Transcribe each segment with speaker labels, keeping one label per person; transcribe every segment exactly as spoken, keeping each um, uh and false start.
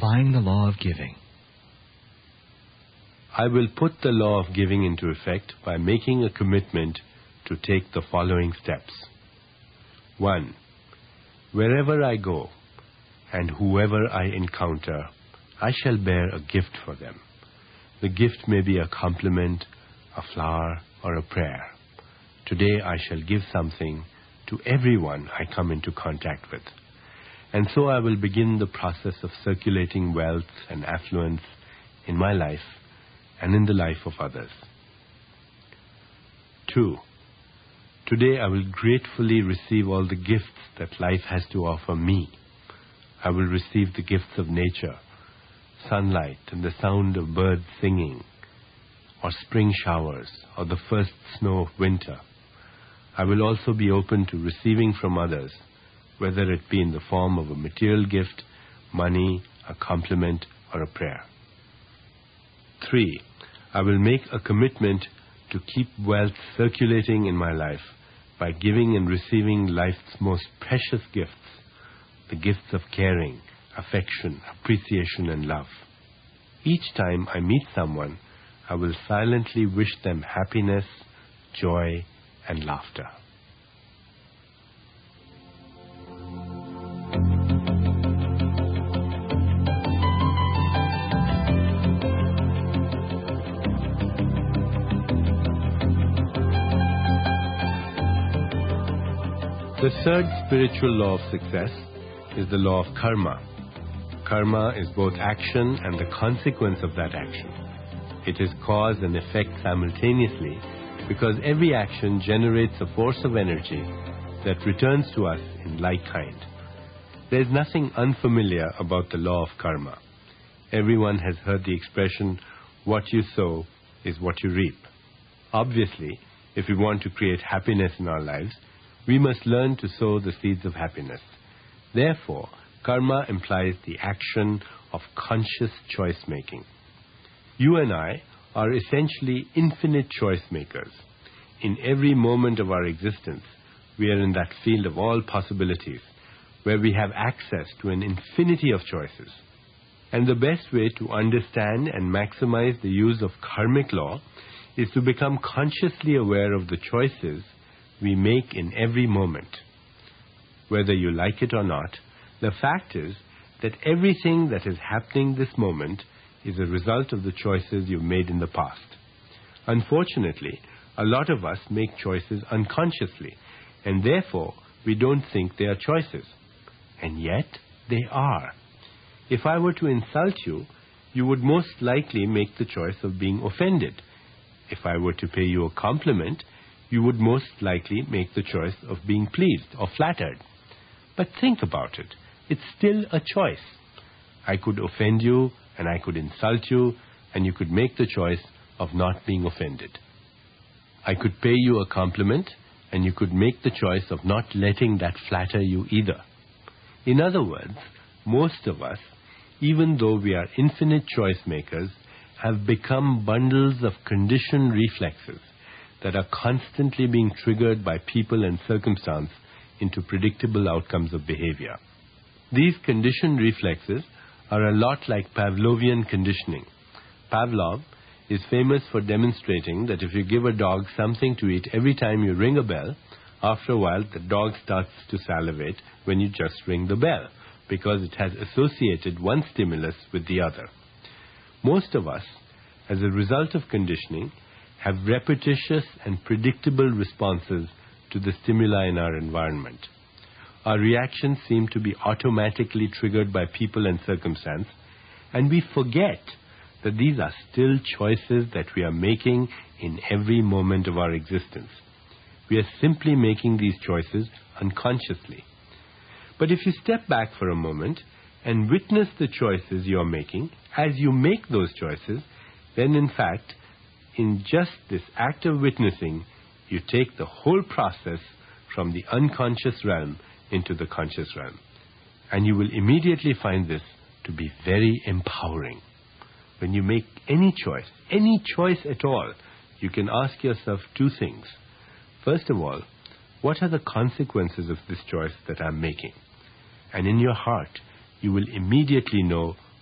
Speaker 1: Applying the law of giving.
Speaker 2: I will put the law of giving into effect by making a commitment to take the following steps. one. Wherever I go and whoever I encounter, I shall bear a gift for them. The gift may be a compliment, a flower, or a prayer. Today I shall give something to everyone I come into contact with. And so I will begin the process of circulating wealth and affluence in my life and in the life of others. two. Today I will gratefully receive all the gifts that life has to offer me. I will receive the gifts of nature, sunlight and the sound of birds singing, or spring showers, or the first snow of winter. I will also be open to receiving from others, whether it be in the form of a material gift, money, a compliment, or a prayer. three. I will make a commitment to keep wealth circulating in my life by giving and receiving life's most precious gifts, the gifts of caring, affection, appreciation, and love. Each time I meet someone, I will silently wish them happiness, joy, and laughter. The third spiritual law of success is the law of karma. Karma is both action and the consequence of that action. It is cause and effect simultaneously because every action generates a force of energy that returns to us in like kind. There is nothing unfamiliar about the law of karma. Everyone has heard the expression, what you sow is what you reap. Obviously, if we want to create happiness in our lives, we must learn to sow the seeds of happiness. Therefore, karma implies the action of conscious choice-making. You and I are essentially infinite choice-makers. In every moment of our existence, we are in that field of all possibilities, where we have access to an infinity of choices. And the best way to understand and maximize the use of karmic law is to become consciously aware of the choices we make in every moment. Whether you like it or not, the fact is that everything that is happening this moment is a result of the choices you've made in the past. Unfortunately, a lot of us make choices unconsciously, and therefore we don't think they are choices. And yet, they are. If I were to insult you, you would most likely make the choice of being offended. If I were to pay you a compliment, you would most likely make the choice of being pleased or flattered. But think about it. It's still a choice. I could offend you, and I could insult you, and you could make the choice of not being offended. I could pay you a compliment, and you could make the choice of not letting that flatter you either. In other words, most of us, even though we are infinite choice makers, have become bundles of conditioned reflexes that are constantly being triggered by people and circumstance into predictable outcomes of behavior. These conditioned reflexes are a lot like Pavlovian conditioning. Pavlov is famous for demonstrating that if you give a dog something to eat every time you ring a bell, after a while the dog starts to salivate when you just ring the bell, because it has associated one stimulus with the other. Most of us, as a result of conditioning, have repetitious and predictable responses to the stimuli in our environment. Our reactions seem to be automatically triggered by people and circumstance, and we forget that these are still choices that we are making in every moment of our existence. We are simply making these choices unconsciously. But if you step back for a moment and witness the choices you are making, as you make those choices, then in fact, in just this act of witnessing, you take the whole process from the unconscious realm into the conscious realm. And you will immediately find this to be very empowering. When you make any choice, any choice at all, you can ask yourself two things. First of all, what are the consequences of this choice that I'm making? And in your heart, you will immediately know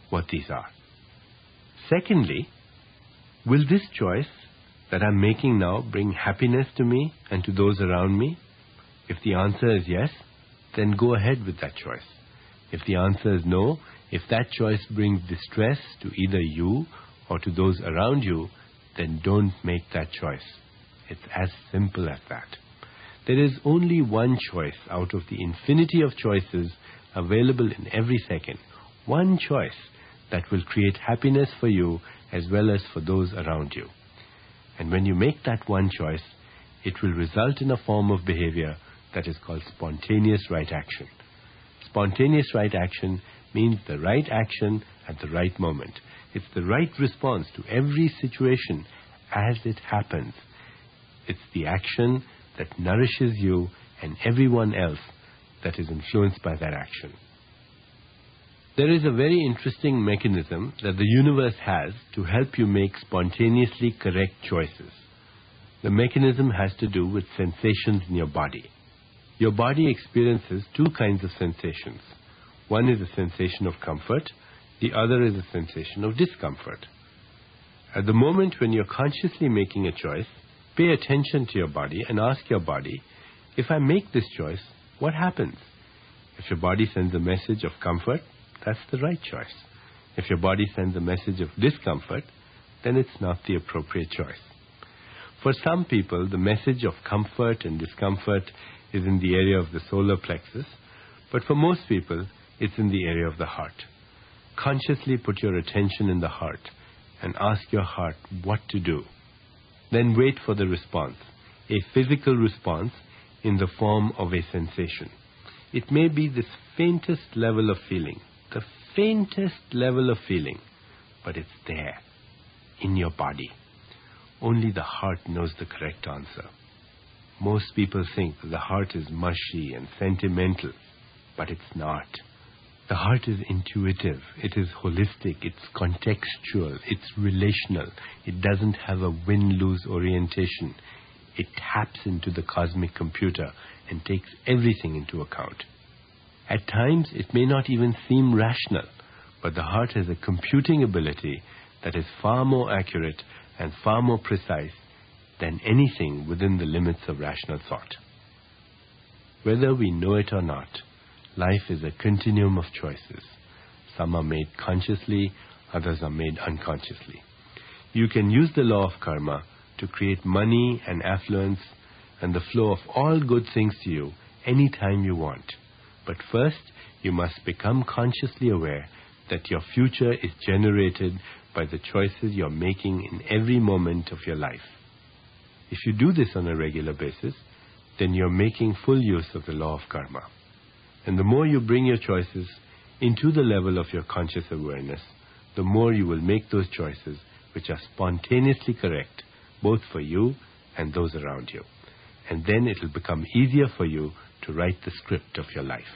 Speaker 2: what these are. Secondly, will this choice that I'm making now bring happiness to me and to those around me? If the answer is yes, then go ahead with that choice. If the answer is no, if that choice brings distress to either you or to those around you, then don't make that choice. It's as simple as that. There is only one choice out of the infinity of choices available in every second. One choice that will create happiness for you as well as for those around you. And when you make that one choice, it will result in a form of behavior that is called spontaneous right action. Spontaneous right action means the right action at the right moment. It's the right response to every situation as it happens. It's the action that nourishes you and everyone else that is influenced by that action. There is a very interesting mechanism that the universe has to help you make spontaneously correct choices. The mechanism has to do with sensations in your body. Your body experiences two kinds of sensations. One is a sensation of comfort, the other is a sensation of discomfort. At the moment when you're consciously making a choice, pay attention to your body and ask your body, if I make this choice, what happens? If your body sends a message of comfort, that's the right choice. If your body sends a message of discomfort, then it's not the appropriate choice. For some people, the message of comfort and discomfort is in the area of the solar plexus, but for most people, it's in the area of the heart. Consciously put your attention in the heart and ask your heart what to do. Then wait for the response, a physical response in the form of a sensation. It may be this faintest level of feeling, the faintest level of feeling, but it's there, in your body. Only the heart knows the correct answer. Most people think that the heart is mushy and sentimental, but it's not. The heart is intuitive, it is holistic, it's contextual, it's relational. It doesn't have a win-lose orientation. It taps into the cosmic computer and takes everything into account. At times, it may not even seem rational, but the heart has a computing ability that is far more accurate and far more precise than anything within the limits of rational thought. Whether we know it or not, life is a continuum of choices. Some are made consciously, others are made unconsciously. You can use the law of karma to create money and affluence and the flow of all good things to you anytime you want. But first, you must become consciously aware that your future is generated by the choices you're making in every moment of your life. If you do this on a regular basis, then you're making full use of the law of karma. And the more you bring your choices into the level of your conscious awareness, the more you will make those choices which are spontaneously correct, both for you and those around you. And then it will become easier for you to write the script of your life.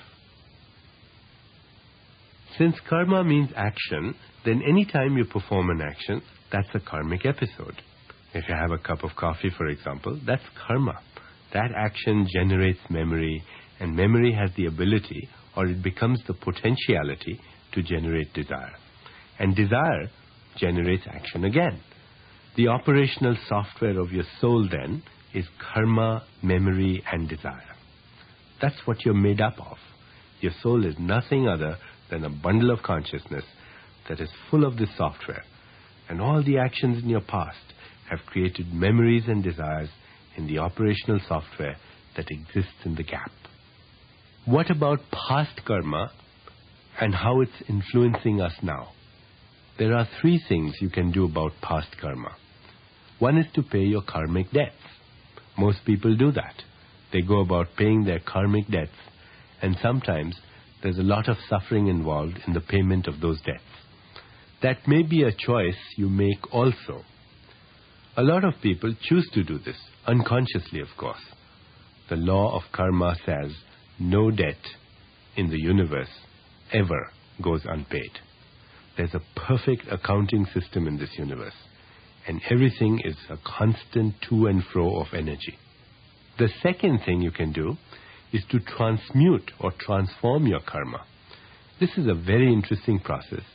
Speaker 2: Since karma means action, then any time you perform an action, that's a karmic episode. If you have a cup of coffee, for example, that's karma. That action generates memory, and memory has the ability, or it becomes the potentiality, to generate desire. And desire generates action again. The operational software of your soul, then, is karma, memory, and desire. That's what you're made up of. Your soul is nothing other than a bundle of consciousness that is full of this software. And all the actions in your past have created memories and desires in the operational software that exists in the gap. What about past karma and how it's influencing us now? There are three things you can do about past karma. One is to pay your karmic debts. Most people do that. They go about paying their karmic debts, and sometimes there's a lot of suffering involved in the payment of those debts. That may be a choice you make also. A lot of people choose to do this, unconsciously of course. The law of karma says no debt in the universe ever goes unpaid. There's a perfect accounting system in this universe, and everything is a constant to and fro of energy. The second thing you can do is to transmute or transform your karma. This is a very interesting process.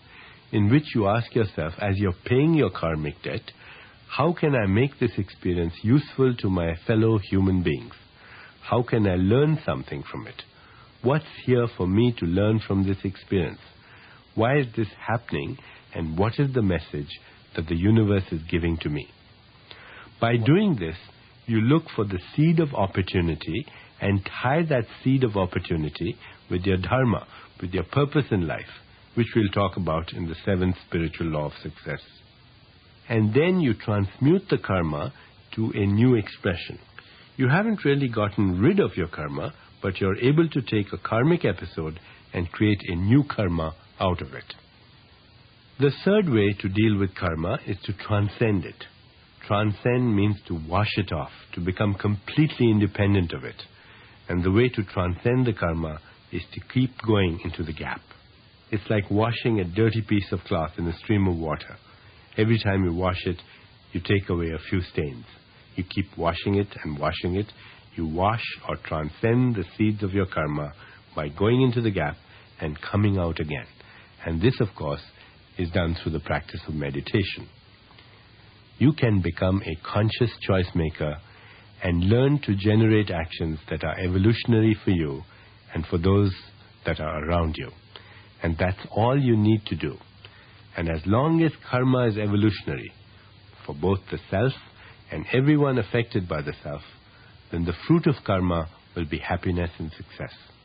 Speaker 2: in which you ask yourself, as you're paying your karmic debt, how can I make this experience useful to my fellow human beings? How can I learn something from it? What's here for me to learn from this experience? Why is this happening, and what is the message that the universe is giving to me? By doing this, you look for the seed of opportunity and tie that seed of opportunity with your dharma, with your purpose in life, which we'll talk about in the seventh spiritual law of success. And then you transmute the karma to a new expression. You haven't really gotten rid of your karma, but you're able to take a karmic episode and create a new karma out of it. The third way to deal with karma is to transcend it. Transcend means to wash it off, to become completely independent of it. And the way to transcend the karma is to keep going into the gap. It's like washing a dirty piece of cloth in a stream of water. Every time you wash it, you take away a few stains. You keep washing it and washing it. You wash or transcend the seeds of your karma by going into the gap and coming out again. And this, of course, is done through the practice of meditation. You can become a conscious choice maker and learn to generate actions that are evolutionary for you and for those that are around you. And that's all you need to do. And as long as karma is evolutionary for both the self and everyone affected by the self, then the fruit of karma will be happiness and success.